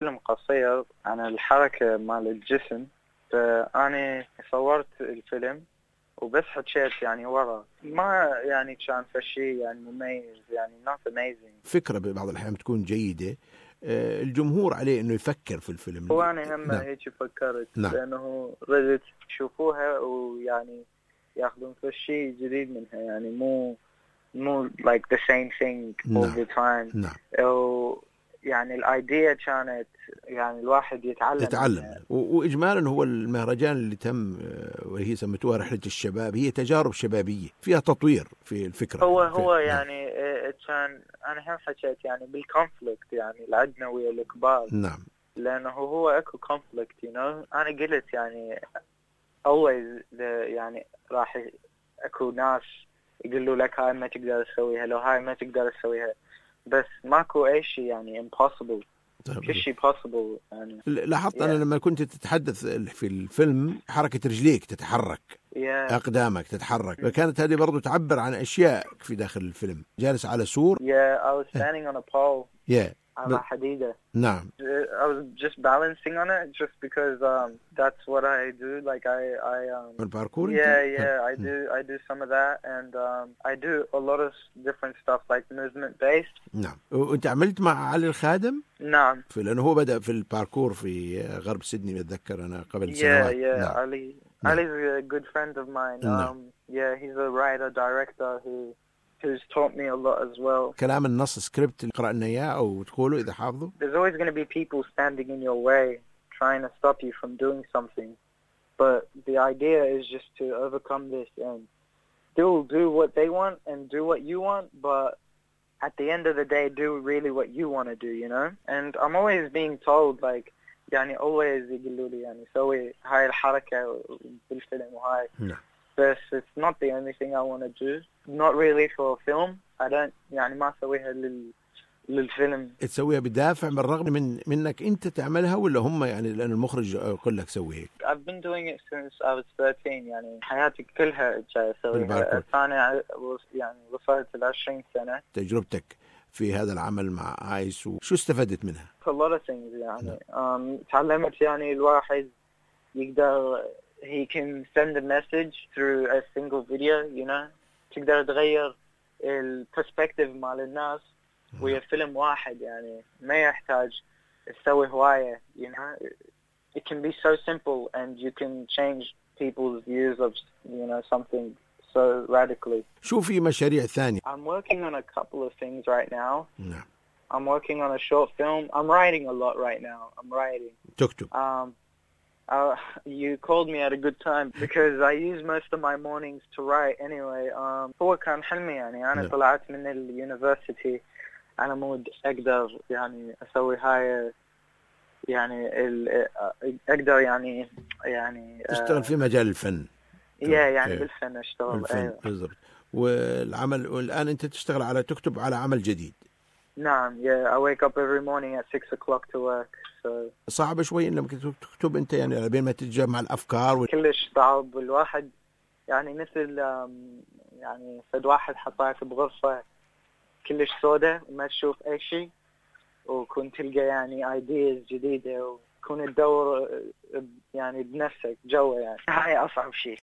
فيلم قصير عن الحركة مال الجسم. فأنا صورت الفيلم وبس حكيت يعني ورا، ما يعني كان فشي يعني مميز، يعني not amazing. فكرة ببعض الأحيان تكون جيدة، الجمهور عليه إنه يفكر في الفيلم. وأنا هم نعم. هيك فكرت، نعم. لأنه ردت يشوفوها ويعني ياخذون فشي جديد منها، يعني مو like the same thing all the time. نعم. أو يعني الأيديا كانت يعني الواحد يتعلم. وإجمالا هو المهرجان اللي تم وهي سمتوها رحلة الشباب، هي تجارب شبابية فيها تطوير في الفكرة. هو نعم. يعني كان أنا هم حكيت يعني بالكونفليكت يعني اللي عندنا ويا الكبار. نعم. لأنه هو أكو conflict أنا قلت يعني always يعني راح أكو ناس يقولوا لك هاي ما تقدر تسويها، لو هاي ما تقدر تسويها، بس ماكو أي شيء يعني impossible. كل شيء possible يعني. لاحظت أنا لما كنت تتحدث في الفيلم حركة رجليك تتحرك، أقدامك تتحرك، فكانت هذه برضو تعبر عن أشياء في داخل الفيلم. جالس على سور. I was standing on a pole. على حديدة. نعم. I was just balancing on it just because that's what I do. Like I الباركور. I do some of that, and I do a lot of different stuff like movement based. نعم. وأنت عملت مع علي الخادم؟ نعم. لأنه هو بدأ في الباركور في غرب سيدنey، أتذكر أنا قبل سنوات. نعم. Ali's a good friend of mine. He's a writer director who's taught me a lot as well. كلام النص سكريبت قرأنا إياه أو تقوله إذا حافظه. There's always going to be people standing in your way trying to stop you from doing something, but the idea is just to overcome this and still do what they want and do what you want, but at the end of the day do really what you want to do, you know. And I'm always being told like يعني always يقولوا لي يعني سوي هاي الحركة بالفيلم وهاي. But it's not the only thing I want to do. Not really for a film. I don't يعني ما أسويها للفيلم. تسويها بدافع من الرغم منك أنت تعملها، ولا هم يعني لأن المخرج يقول لك سوي هيك؟ I've been doing it since I was 13. يعني حياتي كلها جاي أسويها. أنا يعني وصلت ل20 سنة. تجربتك في هذا العمل مع آيس وشو استفدت منها؟ A lot of things يعني. تعلمت يعني الواحد يقدر he can send a message through a single video, you know. تقدر تغير البرسبكتيف مال الناس ويا فيلم واحد، يعني ما يحتاج تسوي هواية، you know. It can be so simple and you can change people's views of, you know, something so radically. شو في مشاريع ثانية؟ I'm working on a couple of things right now. I'm working on a short film. I'm writing a lot right now. I'm writing. تكتب. You called me at a good time because I use most of my mornings to write anyway. هو كان حلمي يعني أنا طلعت من اليونيفرسيتي على مود أقدر يعني أسوي هاي يعني أقدر يعني تشتغل في مجال الفن. يعني بالفن أشتغل. الفن بالضبط. والعمل والآن أنت تشتغل على تكتب على عمل جديد. نعم. I wake up every morning at 6 o'clock to work. صعب شوي إنك تكتب أنت يعني على بين ما تتجمع الأفكار. كلش صعب. الواحد يعني مثل يعني فد واحد حطاك بغرفة كلش سودة وما تشوف أي شيء، وكنت تلقى يعني ideas جديدة وكون تدور يعني بنفسك جوا، يعني هاي أصعب شيء.